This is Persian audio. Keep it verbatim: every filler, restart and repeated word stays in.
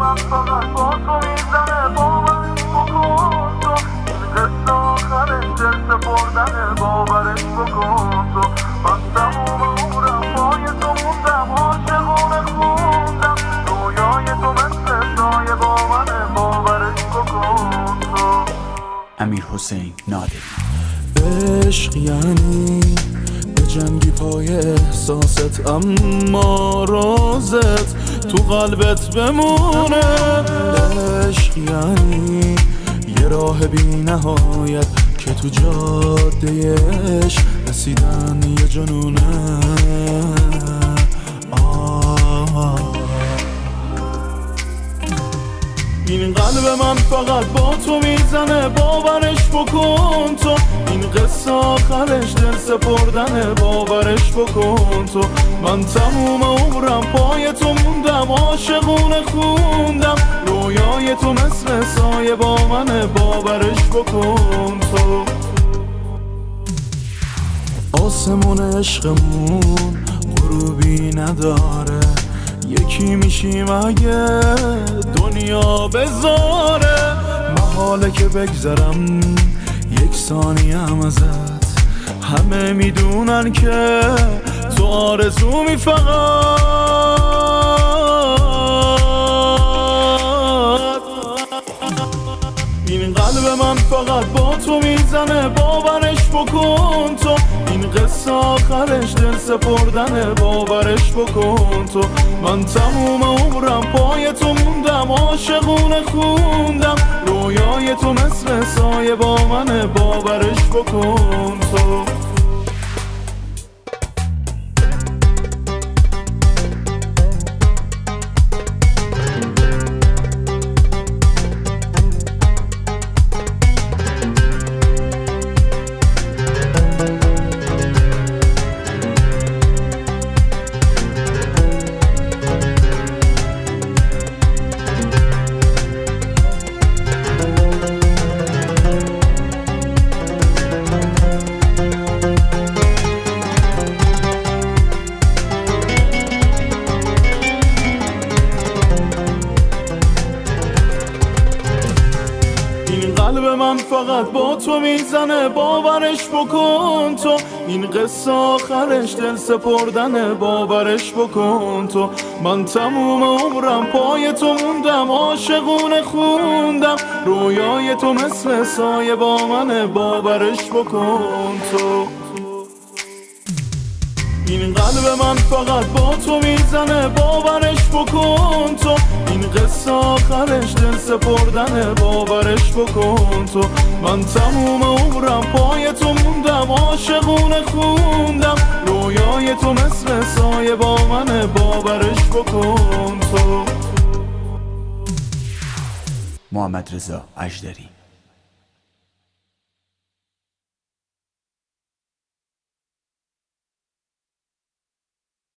من فقط با تو میزنه باورش بکن تو این قصه آخرش دل سپردنه باورش بکن تو من تموم عمرم پای تو موندم عاشقونه خوندم رویای تو مثل سایه با منه باورش بکن تو امیرحسین نادری. عشق یعنی به جنگی پای احساست اما رازت تو قلبت بمونه. عشق یعنی یه راه بی نهایت که تو جاده عشق رسیدن یه جنونه. آه این قلب من فقط با تو میزنه باورش بکن تو این قصه آخرش دل سپردنه باورش بکن تو من تموم عمرم پای تو موندم عاشقونه خوندم رویای تو مثل سایه با منه باورش بکن تو. آسمون عشقمون غروبی نداره یکی میشیم اگه دنیا بذاره محاله که بگذرم یک ثانیه هم ازت همه میدونن که تو آرزومی فقط این قلب من فقط با تو میزنه باورش بکن تو این قصه آخرش دل سپردنه باورش بکن تو من تموم عمرم پای تو موندم عاشقونه خوندم رویای تو مثل سایه با منه باورش بکن تو. قلب من فقط با تو میزنه باورش بکن تو این قصه آخرش دل سپردنه باورش بکن تو من تموم عمرم پای تو موندم عاشقونه خوندم رویای تو مثل سایه با منه باورش بکن تو. این قلب من فقط با تو میزنه باورش بکن تو این قصه آخرش دل سپردنه باورش بکن تو من تموم عمرم پای تو موندم عاشقونه خوندم رویای تو مثل سایه با منه باورش بکن تو. محمد رضا اژدری.